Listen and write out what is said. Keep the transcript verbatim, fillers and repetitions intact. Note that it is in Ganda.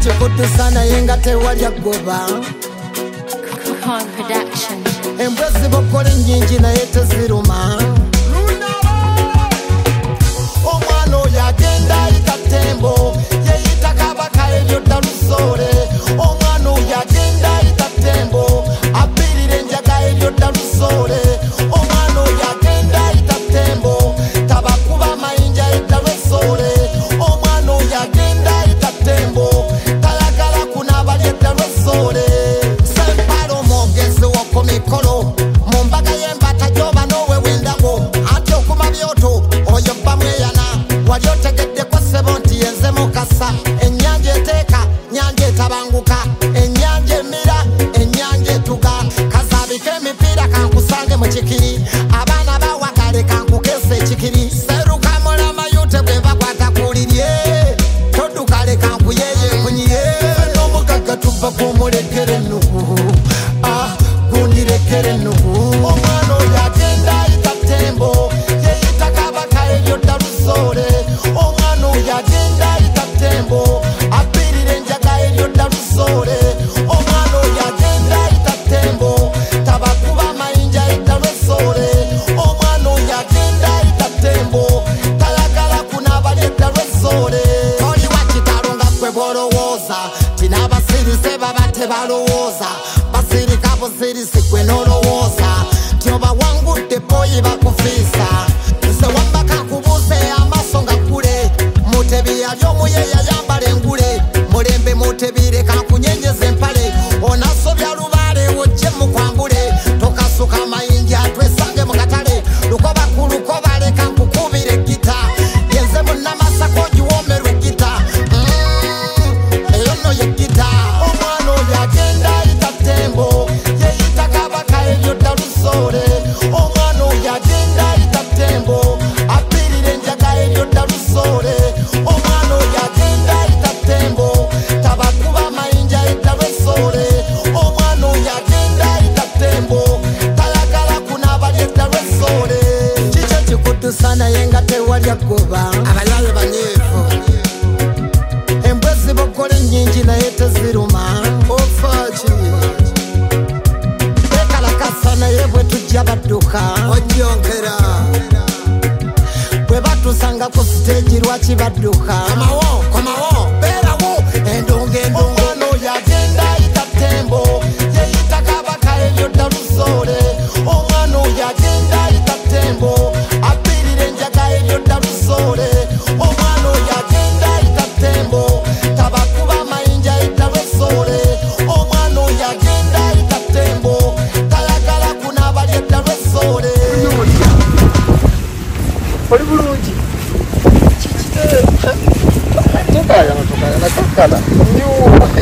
chikutu sana yenga tewalya goba Con Production. Embwezi bokole njinji na yete ziruma Omwano yagenda itatembo Yeyita kabaka elyo dalusole Omwano yagenda itatembo Abirire njaga elyo dalusole Omwano yagenda itatembo Tabakuba mayinja edalwesole Omwano yagenda itatembo Tayagala kunabali edalwesole Sempalo mogezi woko mikolo Mumbaga yembata joba nowe wendago Ati okuma byoto oyo bamweyana Wali otegedde kwa sebonti yenze mukasa Enyanja eteka, nyanja etabanguka Enyanja emira, enyanja etuga Kazabike emipira kankusange mu kikiri Abaana bawagale kankukese ekikiri Seruka mulama yute bwe bakwata kulirye Todukale kankuyeye kunyiye N'omugagga tuva kumulekere nugu Ah, gundirekere nugu Omwana oyo agenda itatembo Yeyita kabaka elyo dalusole Omwana oyo agenda itatembo Abirire njaga elyo dalusole Omwana oyo agenda itatembo Tabakuba mayinja edalwesole Omwana oyo agenda itatembo Tayagala kunabali edalwesole Toli wakitalo nga gwe bwolowooza Tina abasirise baba tebalowooza Basirika busirisi gwe nolowooza Tyoba wangudde boyi bakufiisa Nze wambaka kubuuze amaaso nga ggule Mutebi yali omuyeya yambala engule Mulembe mutebire kankunyenyeza empale Onasobya lubaale wojje mukwambule Tokasuka amayinja twesange mu katale Lukoba ku lukoba leka nkukubire gita Yenze munnamasako ogiwoomerwa gita Eyo nno ye gita Omwana oyo agenda itatembo Yeyita kabaka elyo dalusole Omwana oyo agenda itatembo Abirire njaga elyo dalusole Omwana oyo agenda itatembo Tabakuba mayinja edalwesole Omwana oyo agenda itatembo Tayagala kunabali edalwesole Kikyo kikutusa naye nga tewalya goba Abayaye banyeefu Embwezi bokole nnyingi naye teziruma Ofaki Bekalakasa naye bwe tujja badduka Ojjonkera Bwe batusanga ku siteegi lwaki badduka Komawo, komawo, beerawo Endonga endonga Omwana oyo agenda itatembo Yeyita kabaka elyo dalusole Omwana oyo agenda itatembo Abirire njaga elyo dalusole Omwana oyo agenda itatembo Tabakuba mayinja edalwesole Omwana oyo agenda itatembo Tayagala kunabali edalwesole Oli bulungi kikite tekayana tokayana kakala nyuwa